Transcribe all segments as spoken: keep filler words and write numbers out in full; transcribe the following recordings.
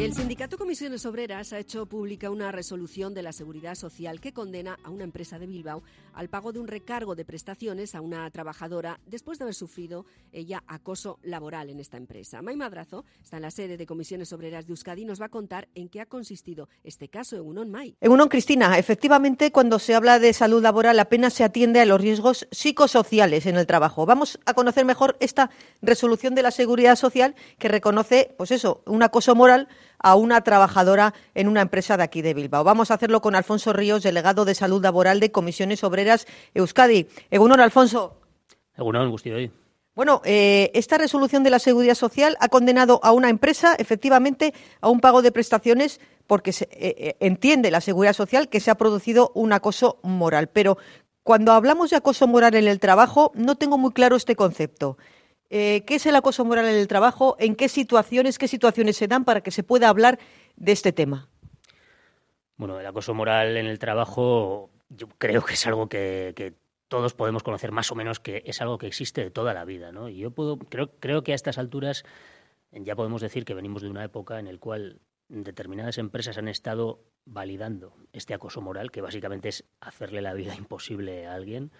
El sindicato Comisiones Obreras ha hecho pública una resolución de la Seguridad Social que condena a una empresa de Bilbao al pago de un recargo de prestaciones a una trabajadora después de haber sufrido ella acoso laboral en esta empresa. Mai Madrazo está en la sede de Comisiones Obreras de Euskadi y nos va a contar en qué ha consistido este caso. Egunon, Mai. Egunon, Cristina. Efectivamente, cuando se habla de salud laboral apenas se atiende a los riesgos psicosociales en el trabajo. Vamos a conocer mejor esta resolución de la Seguridad Social que reconoce, pues eso, un acoso moral a una trabajadora en una empresa de aquí de Bilbao. Vamos a hacerlo con Alfonso Ríos, delegado de Salud Laboral de Comisiones Obreras Euskadi. Egunon, Alfonso. Egunon, guztioi. Bueno, eh, esta resolución de la Seguridad Social ha condenado a una empresa, efectivamente, a un pago de prestaciones porque se, eh, entiende la Seguridad Social que se ha producido un acoso moral. Pero cuando hablamos de acoso moral en el trabajo, no tengo muy claro este concepto. Eh, ¿Qué es el acoso moral en el trabajo? ¿En qué situaciones, qué situaciones se dan para que se pueda hablar de este tema? Bueno, el acoso moral en el trabajo yo creo que es algo que, que todos podemos conocer más o menos, que es algo que existe de toda la vida, ¿no? Y yo puedo, creo, creo que a estas alturas ya podemos decir que venimos de una época en la cual determinadas empresas han estado validando este acoso moral, que básicamente es hacerle la vida imposible a alguien,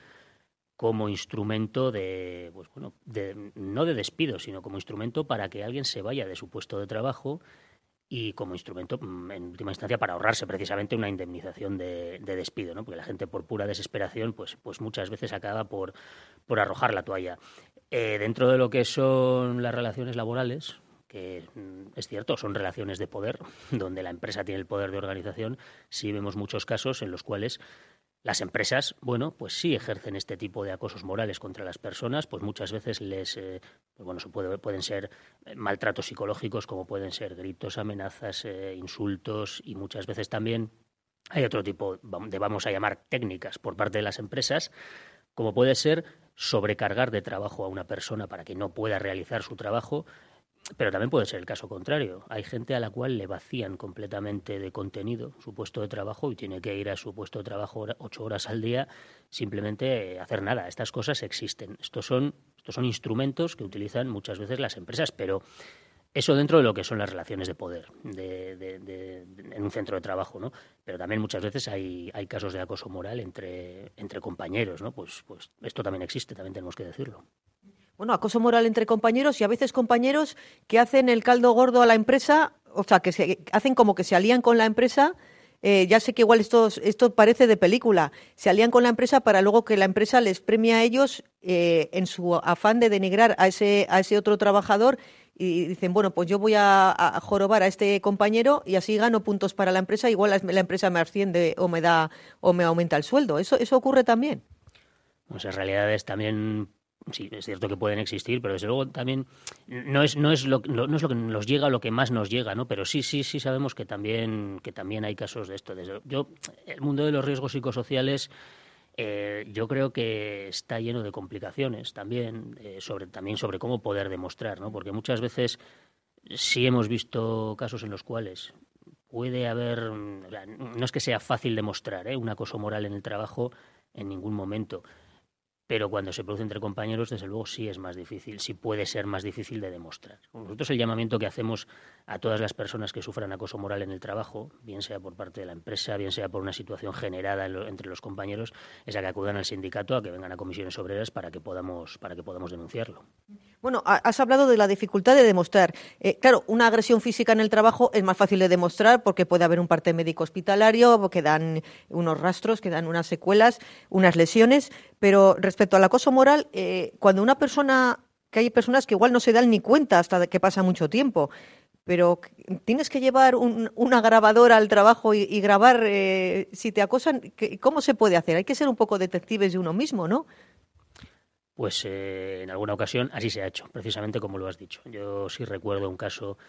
como instrumento de, pues bueno, de, no de despido, sino como instrumento para que alguien se vaya de su puesto de trabajo y como instrumento, en última instancia, para ahorrarse precisamente una indemnización de, de despido, ¿no? Porque la gente, por pura desesperación, pues, pues muchas veces acaba por, por arrojar la toalla. Eh, dentro de lo que son las relaciones laborales, que es cierto, son relaciones de poder, donde la empresa tiene el poder de organización, sí vemos muchos casos en los cuales las empresas, bueno, pues sí ejercen este tipo de acosos morales contra las personas, pues muchas veces les, eh, pues bueno, se puede, pueden ser maltratos psicológicos, como pueden ser gritos, amenazas, eh, insultos, y muchas veces también hay otro tipo de, vamos a llamar, técnicas por parte de las empresas, como puede ser sobrecargar de trabajo a una persona para que no pueda realizar su trabajo. Pero también puede ser el caso contrario. Hay gente a la cual le vacían completamente de contenido su puesto de trabajo y tiene que ir a su puesto de trabajo ocho horas al día simplemente hacer nada. Estas cosas existen. Estos son, estos son instrumentos que utilizan muchas veces las empresas, pero eso dentro de lo que son las relaciones de poder de, de, de, de, en un centro de trabajo, ¿no? Pero también muchas veces hay, hay casos de acoso moral entre, entre compañeros, ¿no? Pues, pues esto también existe, también tenemos que decirlo. Bueno, acoso moral entre compañeros y a veces compañeros que hacen el caldo gordo a la empresa, o sea, que se hacen como que se alían con la empresa. Eh, ya sé que igual esto, esto parece de película. Se alían con la empresa para luego que la empresa les premie a ellos eh, en su afán de denigrar a ese, a ese otro trabajador y dicen, bueno, pues yo voy a, a jorobar a este compañero y así gano puntos para la empresa, igual la, la empresa me asciende o me da o me aumenta el sueldo. ¿Eso, eso ocurre también? Pues en realidad es también... Sí, es cierto que pueden existir, pero desde luego también no es no es lo no es lo que nos llega, lo que más nos llega, ¿no? Pero sí sí sí sabemos que también que también hay casos de esto. Desde, yo el mundo de los riesgos psicosociales eh, yo creo que está lleno de complicaciones también eh, sobre también sobre cómo poder demostrar, ¿no? Porque muchas veces sí hemos visto casos en los cuales puede haber, o sea, no es que sea fácil demostrar ¿eh? un acoso moral en el trabajo en ningún momento. Pero cuando se produce entre compañeros, desde luego sí es más difícil, sí puede ser más difícil de demostrar. Nosotros el llamamiento que hacemos a todas las personas que sufran acoso moral en el trabajo, bien sea por parte de la empresa, bien sea por una situación generada en lo, entre los compañeros, es a que acudan al sindicato, a que vengan a comisiones obreras para que podamos, para que podamos denunciarlo. Bueno, has hablado de la dificultad de demostrar. Eh, claro, una agresión física en el trabajo es más fácil de demostrar porque puede haber un parte médico hospitalario, que dan unos rastros, que dan unas secuelas, unas lesiones, pero respecto al acoso moral, eh, cuando una persona, que hay personas que igual no se dan ni cuenta hasta que pasa mucho tiempo, pero tienes que llevar un, una grabadora al trabajo y, y grabar eh, si te acosan, ¿cómo se puede hacer? Hay que ser un poco detectives de uno mismo, ¿no? Pues eh, en alguna ocasión así se ha hecho, precisamente como lo has dicho. Yo sí recuerdo un caso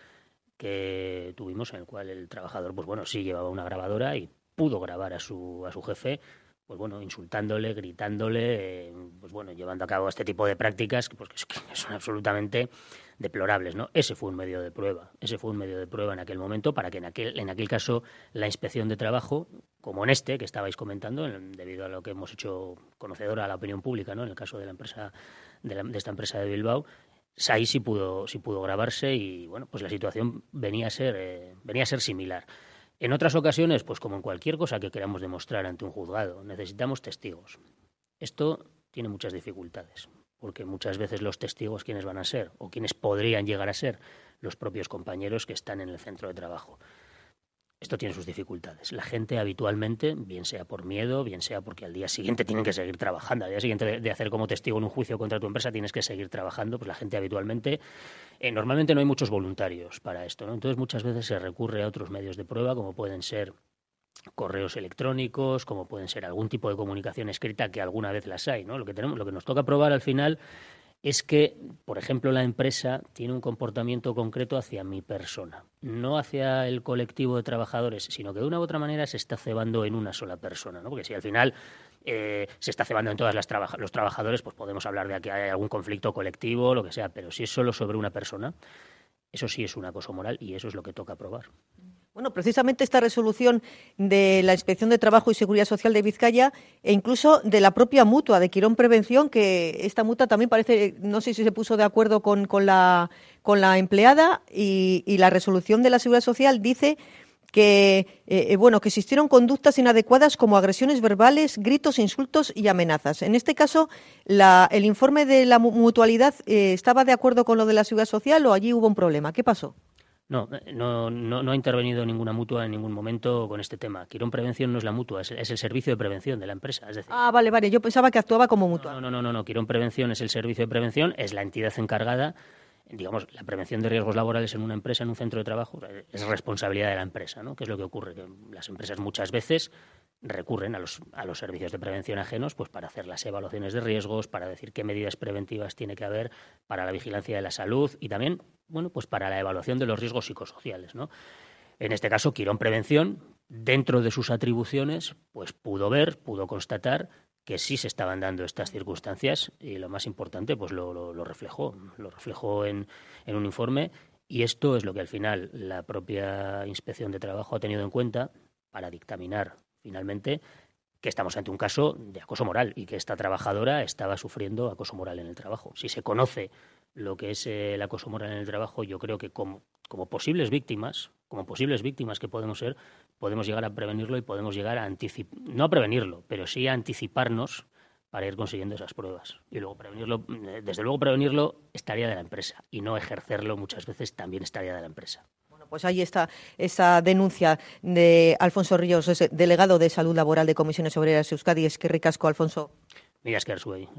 que tuvimos en el cual el trabajador, pues bueno, sí llevaba una grabadora y pudo grabar a su a su jefe, pues bueno, insultándole, gritándole, eh, pues bueno, llevando a cabo este tipo de prácticas pues, que son absolutamente deplorables, ¿no? Ese fue un medio de prueba, ese fue un medio de prueba en aquel momento para que en aquel en aquel caso la Inspección de Trabajo, como en este que estabais comentando, en, debido a lo que hemos hecho conocedora a la opinión pública, ¿no? En el caso de la empresa de, la, de esta empresa de Bilbao, ahí sí pudo, sí pudo grabarse y bueno, pues la situación venía a ser, eh, venía a ser similar. En otras ocasiones, pues como en cualquier cosa que queramos demostrar ante un juzgado, necesitamos testigos. Esto tiene muchas dificultades, porque muchas veces los testigos, ¿quiénes van a ser? O quienes podrían llegar a ser los propios compañeros que están en el centro de trabajo. Esto tiene sus dificultades. La gente habitualmente, bien sea por miedo, bien sea porque al día siguiente tienen que seguir trabajando, al día siguiente de, de hacer como testigo en un juicio contra tu empresa tienes que seguir trabajando, pues la gente habitualmente, eh, normalmente no hay muchos voluntarios para esto, ¿no? Entonces muchas veces se recurre a otros medios de prueba, como pueden ser correos electrónicos, como pueden ser algún tipo de comunicación escrita, que alguna vez las hay, ¿no? Lo que tenemos, lo que nos toca probar al final es que, por ejemplo, la empresa tiene un comportamiento concreto hacia mi persona, no hacia el colectivo de trabajadores, sino que de una u otra manera se está cebando en una sola persona, ¿no? Porque si al final eh, se está cebando en todos traba- los trabajadores, pues podemos hablar de que hay algún conflicto colectivo, lo que sea, pero si es solo sobre una persona, eso sí es un acoso moral y eso es lo que toca probar. Bueno, precisamente esta resolución de la Inspección de Trabajo y Seguridad Social de Vizcaya e incluso de la propia mutua de Quirón Prevención, que esta mutua también parece, no sé si se puso de acuerdo con, con, la, con la empleada y, y la resolución de la Seguridad Social dice que eh, bueno que existieron conductas inadecuadas como agresiones verbales, gritos, insultos y amenazas. En este caso, la, el informe de la mutualidad eh, ¿estaba de acuerdo con lo de la Seguridad Social o allí hubo un problema? ¿Qué pasó? No, no, no, no ha intervenido ninguna mutua en ningún momento con este tema. Quirón Prevención no es la mutua, es, es el servicio de prevención de la empresa. Es decir, ah, vale, vale. Yo pensaba que actuaba como mutua. No, no, no, no, no. Quirón Prevención es el servicio de prevención, es la entidad encargada. Digamos, la prevención de riesgos laborales en una empresa, en un centro de trabajo, es responsabilidad de la empresa, ¿no? ¿Qué es lo que ocurre? Que las empresas muchas veces recurren a los, a los servicios de prevención ajenos pues para hacer las evaluaciones de riesgos, para decir qué medidas preventivas tiene que haber para la vigilancia de la salud y también, bueno, pues para la evaluación de los riesgos psicosociales, ¿no? En este caso, Quirón Prevención, dentro de sus atribuciones, pues pudo ver, pudo constatar que sí se estaban dando estas circunstancias y lo más importante, pues lo, lo, lo reflejó, lo reflejó en, en un informe y esto es lo que al final la propia Inspección de Trabajo ha tenido en cuenta para dictaminar finalmente que estamos ante un caso de acoso moral y que esta trabajadora estaba sufriendo acoso moral en el trabajo. Si se conoce lo que es el acoso moral en el trabajo, yo creo que como, como posibles víctimas, como posibles víctimas que podemos ser, podemos llegar a prevenirlo y podemos llegar a anticipar, no a prevenirlo, pero sí a anticiparnos para ir consiguiendo esas pruebas. Y luego prevenirlo, desde luego prevenirlo es tarea de la empresa y no ejercerlo muchas veces también es tarea de la empresa. Pues ahí está esa denuncia de Alfonso Ríos, delegado de Salud Laboral de Comisiones Obreras Euskadi. Es que ricasco, Alfonso. Mira, es que